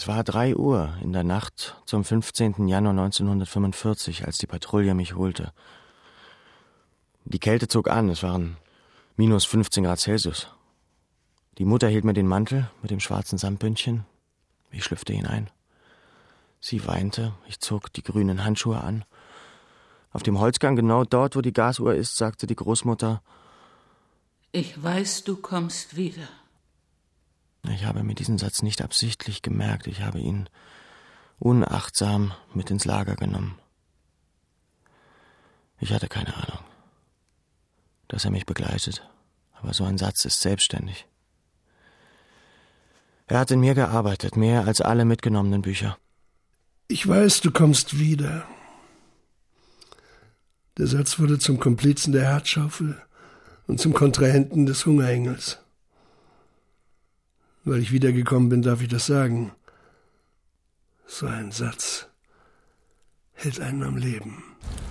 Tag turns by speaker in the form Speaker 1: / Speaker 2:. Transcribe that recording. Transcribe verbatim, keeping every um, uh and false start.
Speaker 1: Es war drei Uhr in der Nacht zum fünfzehnten Januar neunzehnhundertfünfundvierzig, als die Patrouille mich holte. Die Kälte zog an, es waren minus fünfzehn Grad Celsius. Die Mutter hielt mir den Mantel mit dem schwarzen Samtbündchen. Ich schlüpfte hinein. Sie weinte, ich zog die grünen Handschuhe an. Auf dem Holzgang, genau dort, wo die Gasuhr ist, sagte die Großmutter:
Speaker 2: Ich weiß, du kommst wieder.
Speaker 1: Ich habe mir diesen Satz nicht absichtlich gemerkt. Ich habe ihn unachtsam mit ins Lager genommen. Ich hatte keine Ahnung, dass er mich begleitet. Aber so ein Satz ist selbstständig. Er hat in mir gearbeitet, mehr als alle mitgenommenen Bücher.
Speaker 3: Ich weiß, du kommst wieder. Der Satz wurde zum Komplizen der Herzschaufel und zum Kontrahenten des Hungerengels. Weil ich wiedergekommen bin, darf ich das sagen. So ein Satz hält einen am Leben.